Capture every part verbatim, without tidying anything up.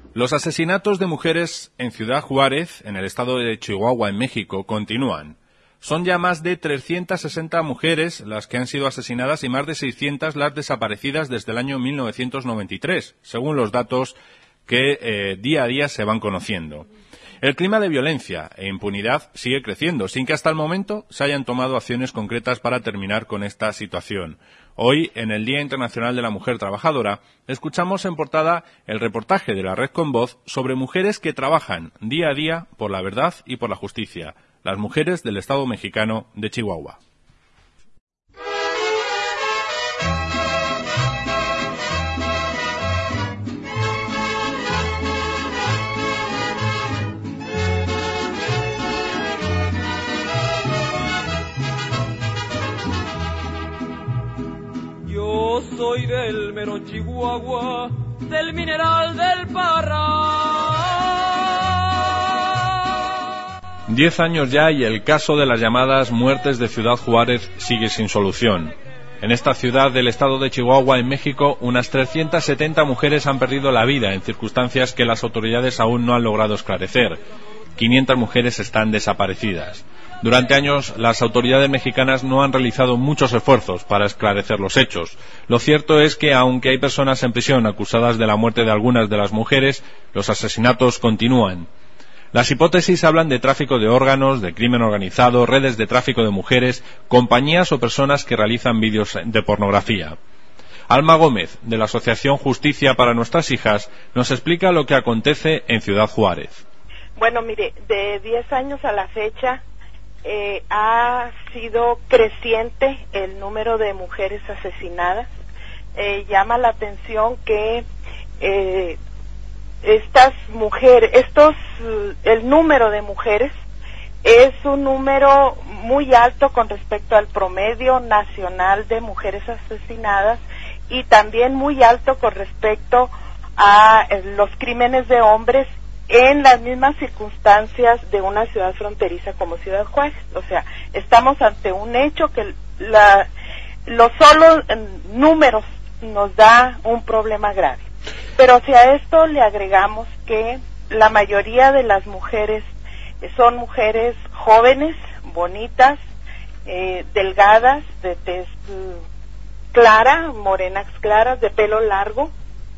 Los asesinatos de mujeres en Ciudad Juárez, en el estado de Chihuahua, en México, continúan. Son ya más de trescientas sesenta mujeres las que han sido asesinadas y más de seiscientas las desaparecidas desde el año mil novecientos noventa y tres, según los datos que eh, día a día se van conociendo. El clima de violencia e impunidad sigue creciendo, sin que hasta el momento se hayan tomado acciones concretas para terminar con esta situación. Hoy, en el Día Internacional de la Mujer Trabajadora, escuchamos en portada el reportaje de la Red Con Voz sobre mujeres que trabajan día a día por la verdad y por la justicia, las mujeres del Estado mexicano de Chihuahua. Yo soy del mero Chihuahua, del mineral del Parral. Diez años ya y el caso de las llamadas muertes de Ciudad Juárez sigue sin solución. En esta ciudad del estado de Chihuahua, en México, unas trescientas setenta mujeres han perdido la vida en circunstancias que las autoridades aún no han logrado esclarecer. quinientas mujeres están desaparecidas. Durante años, las autoridades mexicanas no han realizado muchos esfuerzos para esclarecer los hechos. Lo cierto es que, aunque hay personas en prisión acusadas de la muerte de algunas de las mujeres, los asesinatos continúan. Las hipótesis hablan de tráfico de órganos, de crimen organizado, redes de tráfico de mujeres, compañías o personas que realizan vídeos de pornografía. Alma Gómez, de la Asociación Justicia para Nuestras Hijas, nos explica lo que acontece en Ciudad Juárez. Bueno, mire, de diez años a la fecha, Eh, ha sido creciente el número de mujeres asesinadas. Eh, llama la atención que eh, estas mujeres, estos, el número de mujeres es un número muy alto con respecto al promedio nacional de mujeres asesinadas y también muy alto con respecto a eh, los crímenes de hombres en las mismas circunstancias de una ciudad fronteriza como Ciudad Juárez. O sea, estamos ante un hecho que la, los solos números nos da un problema grave. Pero si a esto le agregamos que la mayoría de las mujeres son mujeres jóvenes, bonitas, eh, delgadas, de tez clara, morenas claras, de pelo largo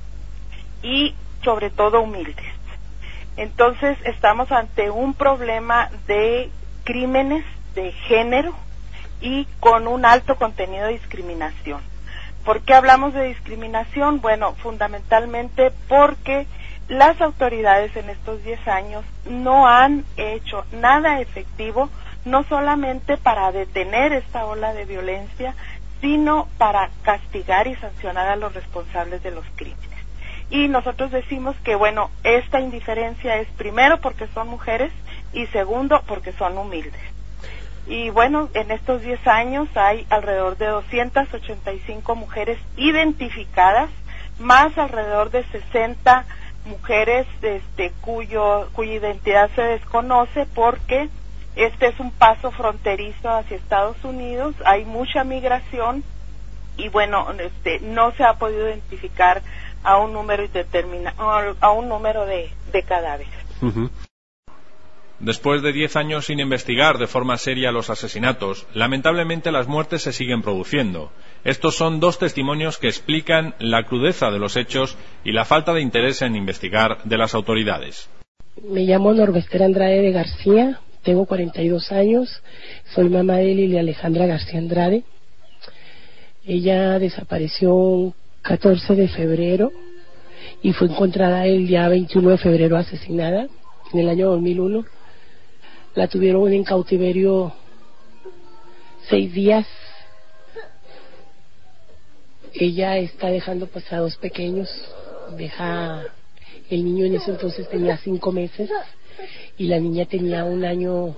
y sobre todo humildes. Entonces estamos ante un problema de crímenes de género y con un alto contenido de discriminación. ¿Por qué hablamos de discriminación? Bueno, fundamentalmente porque las autoridades en estos diez años no han hecho nada efectivo, no solamente para detener esta ola de violencia, sino para castigar y sancionar a los responsables de los crímenes. Y nosotros decimos que, bueno, esta indiferencia es primero porque son mujeres y segundo porque son humildes. Y bueno, en estos diez años hay alrededor de doscientas ochenta y cinco mujeres identificadas, más alrededor de sesenta mujeres este, cuyo, cuya identidad se desconoce porque este es un paso fronterizo hacia Estados Unidos, hay mucha migración y bueno, este, no se ha podido identificar a un número determina, a un número de, de cadáveres. Uh-huh. Después de diez años sin investigar de forma seria los asesinatos, lamentablemente las muertes se siguen produciendo. Estos son dos testimonios que explican la crudeza de los hechos y la falta de interés en investigar de las autoridades. Me llamo Norbester Andrade de García, tengo cuarenta y dos años, soy mamá de Lilia Alejandra García Andrade. Ella desapareció catorce de febrero y fue encontrada el día veintiuno de febrero asesinada en el año dos mil uno. La tuvieron en cautiverio seis días. Ella está dejando pues a dos pequeños, deja el niño en ese entonces tenía cinco meses y la niña tenía un año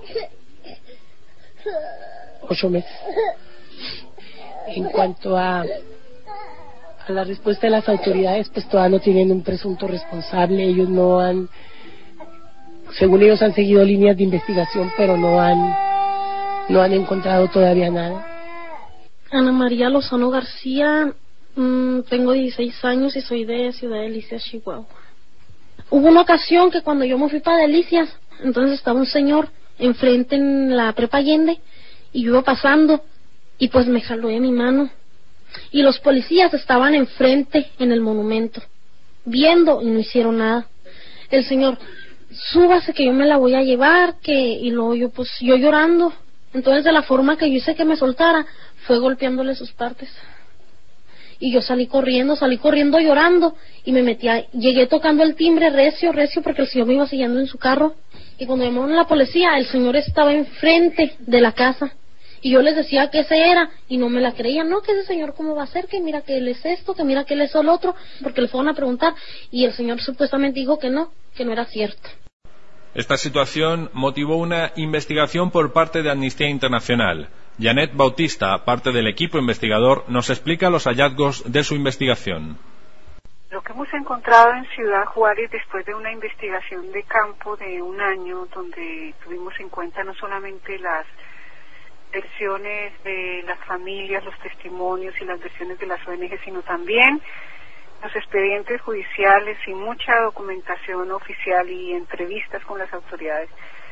ocho meses. En cuanto a A la respuesta de las autoridades, pues todavía no tienen un presunto responsable. Ellos no han, según ellos han seguido líneas de investigación, pero no han, no han encontrado todavía nada. Ana María Lozano García, mmm, tengo dieciséis años y soy de Ciudad Delicias, Chihuahua. hubo una ocasión que cuando yo me fui para Delicias, entonces estaba un señor enfrente en la Prepa Allende y yo iba pasando y pues me jaló de mi mano y los policías estaban enfrente en el monumento viendo y no hicieron nada. El señor, súbase que yo me la voy a llevar, que y luego yo pues yo llorando. Entonces de la forma que yo hice que me soltara fue golpeándole sus partes. Y yo salí corriendo, salí corriendo llorando y me metí, a, llegué tocando el timbre recio, recio porque el señor me iba siguiendo en su carro. Y cuando llamaron a la policía, el señor estaba enfrente de la casa. Y yo les decía que ese era y no me la creían. No, que ese señor cómo va a ser, que mira que él es esto, que mira que él es el otro, porque le fueron a preguntar y el señor supuestamente dijo que no, que no era cierto. Esta situación motivó una investigación por parte de Amnistía Internacional. Janet Bautista, parte del equipo investigador, nos explica los hallazgos de su investigación. Lo que hemos encontrado en Ciudad Juárez después de una investigación de campo de un año donde tuvimos en cuenta no solamente las versiones de las familias, los testimonios y las versiones de las O N G, sino también los expedientes judiciales y mucha documentación oficial y entrevistas con las autoridades,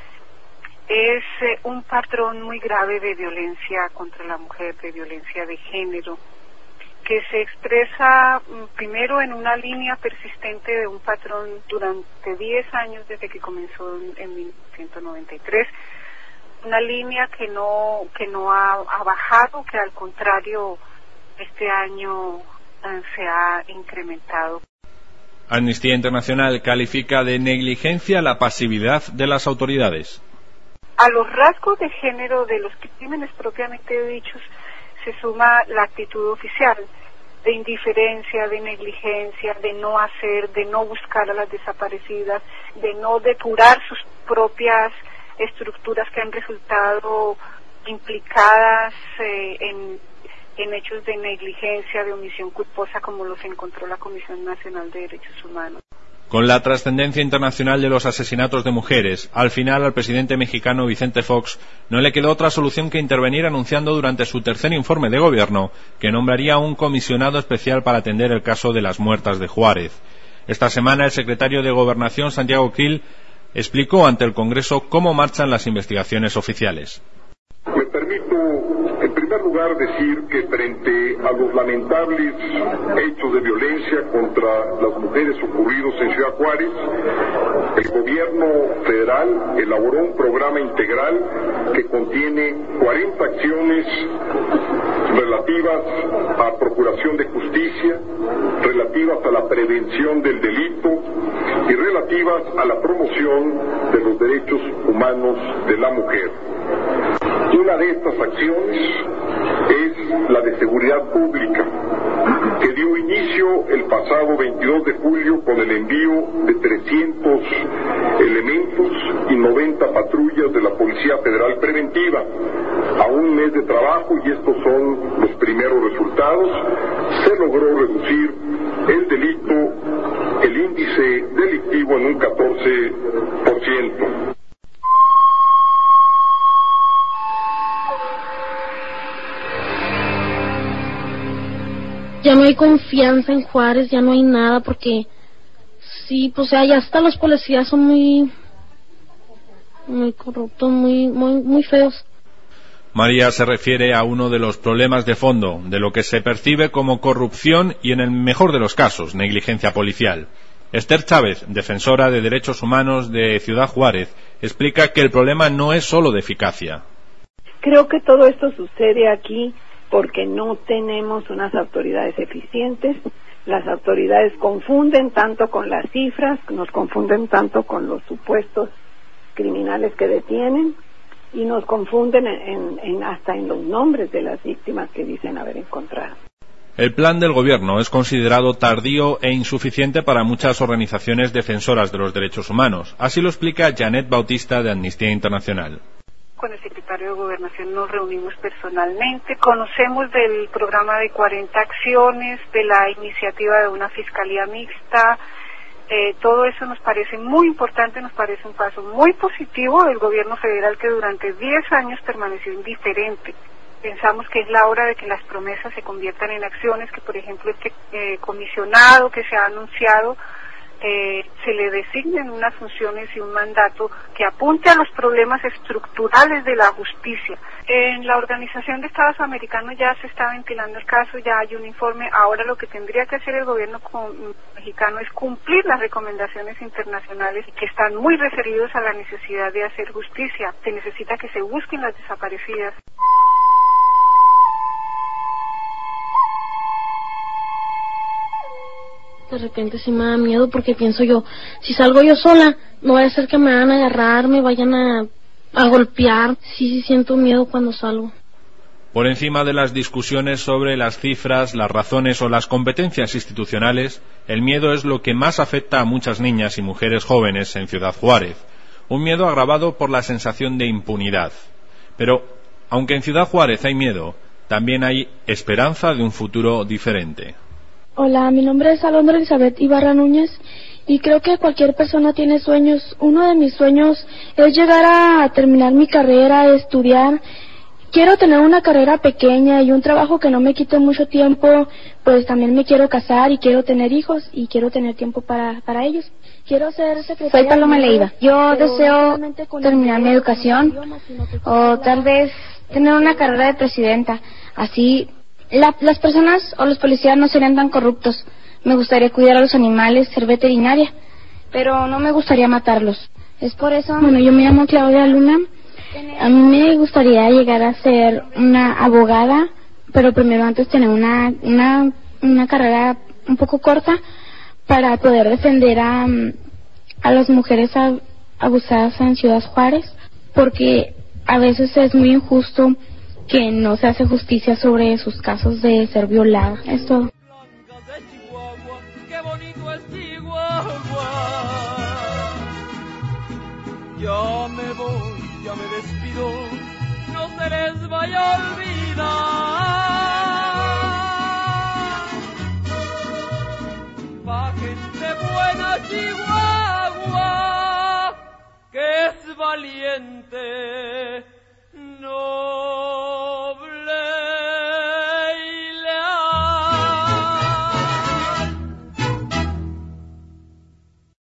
es eh, un patrón muy grave de violencia contra la mujer, de violencia de género, que se expresa primero en una línea persistente de un patrón durante diez años desde que comenzó en, en mil novecientos noventa y tres, una línea que no que no ha, ha bajado, que al contrario este año eh, se ha incrementado. Amnistía Internacional califica de negligencia la pasividad de las autoridades. A los rasgos de género de los crímenes propiamente dichos se suma la actitud oficial de indiferencia, de negligencia, de no hacer, de no buscar a las desaparecidas, de no depurar sus propias estructuras que han resultado implicadas eh, en, en hechos de negligencia, de omisión culposa, como los encontró la Comisión Nacional de Derechos Humanos. Con la trascendencia internacional de los asesinatos de mujeres, al final al presidente mexicano Vicente Fox no le quedó otra solución que intervenir anunciando durante su tercer informe de gobierno que nombraría un comisionado especial para atender el caso de las muertas de Juárez. Esta semana el secretario de Gobernación, Santiago Krill, explicó ante el Congreso cómo marchan las investigaciones oficiales. Me permito, en primer lugar, decir que frente a los lamentables hechos de violencia contra las mujeres ocurridos en Ciudad Juárez, el gobierno federal elaboró un programa integral que contiene cuarenta acciones relativas a procuración de justicia, relativas a la prevención del delito y relativas a la promoción de los derechos humanos de la mujer. Y una de estas acciones es la de seguridad pública, que dio inicio el pasado veintidós de julio con el envío de trescientos elementos y noventa patrullas de la Policía Federal Preventiva. A un mes de trabajo, y estos son los primeros resultados, se logró reducir el delito, el índice delictivo en un catorce por ciento. Ya no hay confianza en Juárez, ya no hay nada, porque sí, pues ya hasta los policías son muy muy corruptos, muy muy muy feos. María se refiere a uno de los problemas de fondo, de lo que se percibe como corrupción y, en el mejor de los casos, negligencia policial. Esther Chávez, defensora de derechos humanos de Ciudad Juárez, explica que el problema no es solo de eficacia. Creo que todo esto sucede aquí porque no tenemos unas autoridades eficientes. Las autoridades confunden tanto con las cifras, nos confunden tanto con los supuestos criminales que detienen y nos confunden en, en, en hasta en los nombres de las víctimas que dicen haber encontrado. El plan del gobierno es considerado tardío e insuficiente para muchas organizaciones defensoras de los derechos humanos. Así lo explica Janet Bautista de Amnistía Internacional. Con el secretario de Gobernación nos reunimos personalmente, conocemos del programa de cuarenta acciones, de la iniciativa de una fiscalía mixta, eh, todo eso nos parece muy importante, nos parece un paso muy positivo del gobierno federal que durante diez años permaneció indiferente. Pensamos que es la hora de que las promesas se conviertan en acciones, que por ejemplo este eh, comisionado que se ha anunciado eh, se le designen unas funciones y un mandato que apunte a los problemas estructurales de la justicia. En la Organización de Estados Americanos ya se está ventilando el caso, ya hay un informe. Ahora lo que tendría que hacer el gobierno mexicano es cumplir las recomendaciones internacionales que están muy referidos a la necesidad de hacer justicia. Se necesita que se busquen las desaparecidas. De repente sí me da miedo porque pienso yo, si salgo yo sola, no vaya a ser que me van a agarrar, me vayan a, a golpear. Sí, sí siento miedo cuando salgo. Por encima de las discusiones sobre las cifras, las razones o las competencias institucionales, el miedo es lo que más afecta a muchas niñas y mujeres jóvenes en Ciudad Juárez. Un miedo agravado por la sensación de impunidad. Pero, aunque en Ciudad Juárez hay miedo, también hay esperanza de un futuro diferente. Hola, mi nombre es Alondra Elizabeth Ibarra Núñez y creo que cualquier persona tiene sueños. Uno de mis sueños es llegar a terminar mi carrera, estudiar. Quiero tener una carrera pequeña y un trabajo que no me quite mucho tiempo, pues también me quiero casar y quiero tener hijos y quiero tener tiempo para, para ellos. Quiero ser secretaria. Soy Paloma Leiva. Yo deseo terminar mi educación o tal vez tener una carrera de presidenta. Así la, las personas o los policías no serían tan corruptos. Me gustaría cuidar a los animales, ser veterinaria, pero no me gustaría matarlos. Es por eso... Bueno, yo me llamo Claudia Luna. A mí me gustaría llegar a ser una abogada, pero primero antes tener una, una, una carrera un poco corta para poder defender a, a las mujeres abusadas en Ciudad Juárez, porque a veces es muy injusto que no se hace justicia sobre sus casos de ser violadas. Es todo. Ya me voy, ya me despido, no se les vaya a olvidar. Pa' gente buena Chihuahua, que es valiente.